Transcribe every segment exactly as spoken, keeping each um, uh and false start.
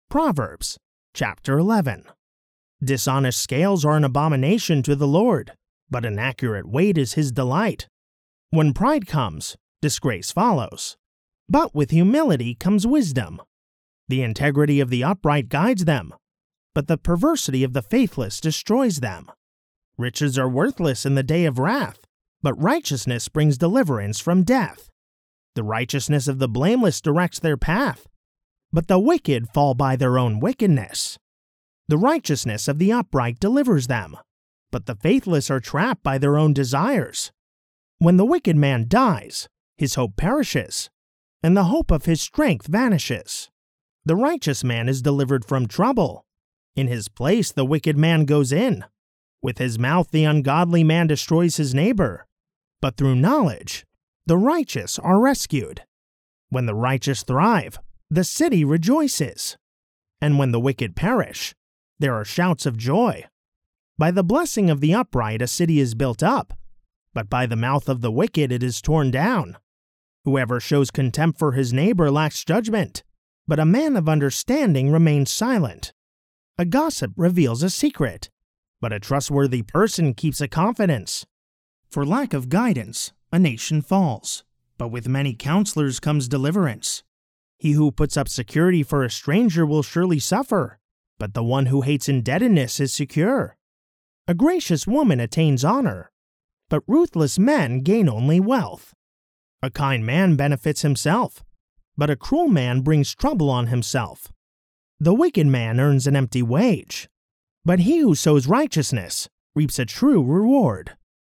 Proverbs chapter eleven. Dishonest scales are an abomination to the Lord, but an accurate weight is his delight. When pride comes, disgrace follows, but with humility comes wisdom. The integrity of the upright guides them, but the perversity of the faithless destroys them. Riches are worthless in the day of wrath, but righteousness brings deliverance from death. The righteousness of the blameless directs their path, but the wicked fall by their own wickedness. The righteousness of the upright delivers them, but the faithless are trapped by their own desires. When the wicked man dies, his hope perishes, and the hope of his strength vanishes. The righteous man is delivered from trouble. In his place the wicked man goes in. With his mouth the ungodly man destroys his neighbor, but through knowledge the righteous are rescued. When the righteous thrive, the city rejoices, and when the wicked perish, there are shouts of joy. By the blessing of the upright a city is built up, but by the mouth of the wicked it is torn down. Whoever shows contempt for his neighbor lacks judgment, but a man of understanding remains silent. A gossip reveals a secret, but a trustworthy person keeps a confidence. For lack of guidance, a nation falls, but with many counselors comes deliverance. He who puts up security for a stranger will surely suffer, but the one who hates indebtedness is secure. A gracious woman attains honor, but ruthless men gain only wealth. A kind man benefits himself, but a cruel man brings trouble on himself. The wicked man earns an empty wage, but he who sows righteousness reaps a true reward.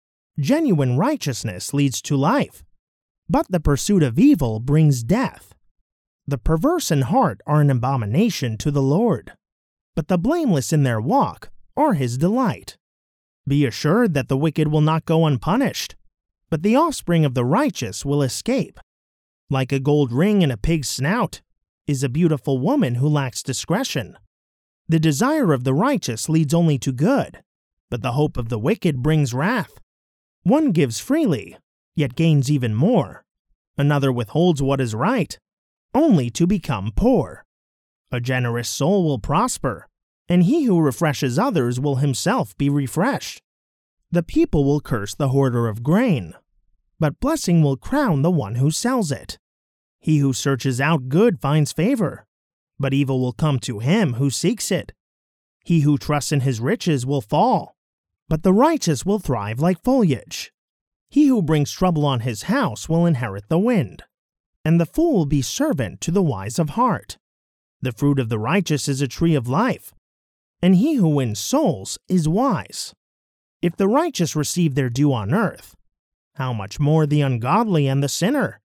Genuine righteousness leads to life, but the pursuit of evil brings death. The perverse in heart are an abomination to the Lord, but the blameless in their walk are his delight. Be assured that the wicked will not go unpunished, but the offspring of the righteous will escape. Like a gold ring in a pig's snout is a beautiful woman who lacks discretion. The desire of the righteous leads only to good, but the hope of the wicked brings wrath. One gives freely, yet gains even more. Another withholds what is right, only to become poor. A generous soul will prosper, and he who refreshes others will himself be refreshed. The people will curse the hoarder of grain, but blessing will crown the one who sells it. He who searches out good finds favor, but evil will come to him who seeks it. He who trusts in his riches will fall, but the righteous will thrive like foliage. He who brings trouble on his house will inherit the wind, and the fool will be servant to the wise of heart. The fruit of the righteous is a tree of life, and he who wins souls is wise. If the righteous receive their due on earth, how much more the ungodly and the sinner?